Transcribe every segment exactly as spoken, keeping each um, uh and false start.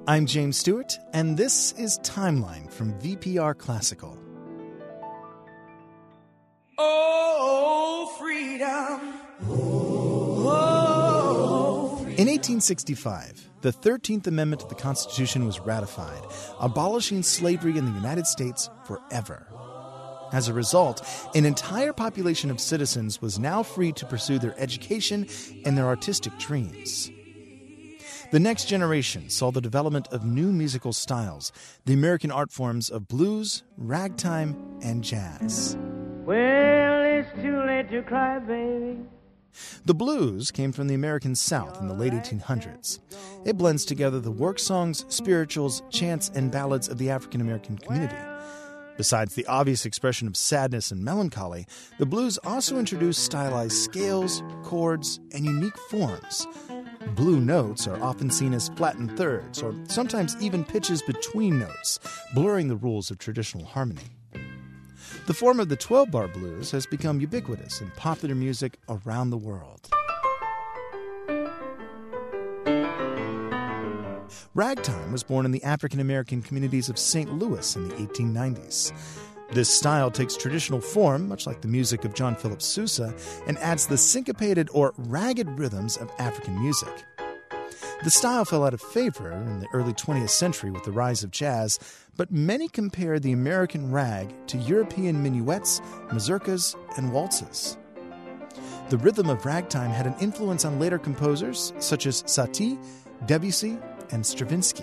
I'm James Stewart, and this is Timeline from V P R Classical. Oh, freedom. Oh, freedom. In eighteen sixty-five, the thirteenth Amendment to the Constitution was ratified, abolishing slavery in the United States forever. As a result, an entire population of citizens was now free to pursue their education and their artistic dreams. The next generation saw the development of new musical styles, the American art forms of blues, ragtime, and jazz. Well, it's too late to cry, baby. The blues came from the American South in the late eighteen hundreds. It blends together the work songs, spirituals, chants, and ballads of the African American community. Besides the obvious expression of sadness and melancholy, the blues also introduced stylized scales, chords, and unique forms. Blue notes are often seen as flattened thirds, or sometimes even pitches between notes, blurring the rules of traditional harmony. The form of the twelve-bar blues has become ubiquitous in popular music around the world. Ragtime was born in the African American communities of Saint Louis in the eighteen nineties. This style takes traditional form, much like the music of John Philip Sousa, and adds the syncopated or ragged rhythms of African music. The style fell out of favor in the early twentieth century with the rise of jazz, but many compare the American rag to European minuets, mazurkas, and waltzes. The rhythm of ragtime had an influence on later composers such as Satie, Debussy, and Stravinsky.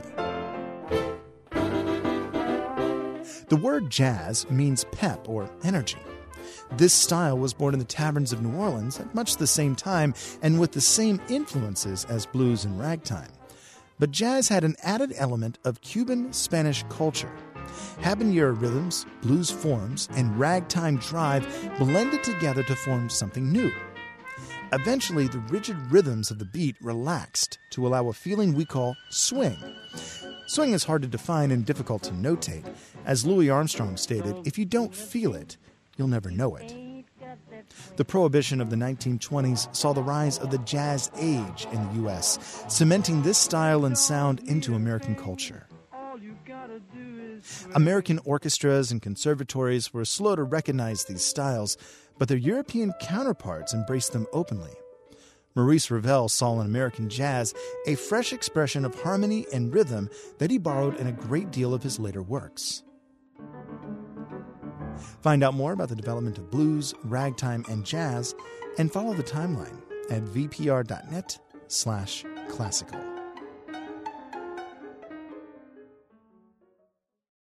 The word jazz means pep or energy. This style was born in the taverns of New Orleans at much the same time and with the same influences as blues and ragtime. But jazz had an added element of Cuban Spanish culture. Habanera rhythms, blues forms, and ragtime drive blended together to form something new. Eventually, the rigid rhythms of the beat relaxed to allow a feeling we call swing. Swing is hard to define and difficult to notate. As Louis Armstrong stated, if you don't feel it, you'll never know it. The Prohibition of the nineteen twenties saw the rise of the jazz age in the U S, cementing this style and sound into American culture. American orchestras and conservatories were slow to recognize these styles, but their European counterparts embraced them openly. Maurice Ravel saw in American jazz a fresh expression of harmony and rhythm that he borrowed in a great deal of his later works. Find out more about the development of blues, ragtime, and jazz, and follow the timeline at vpr.net slash classical.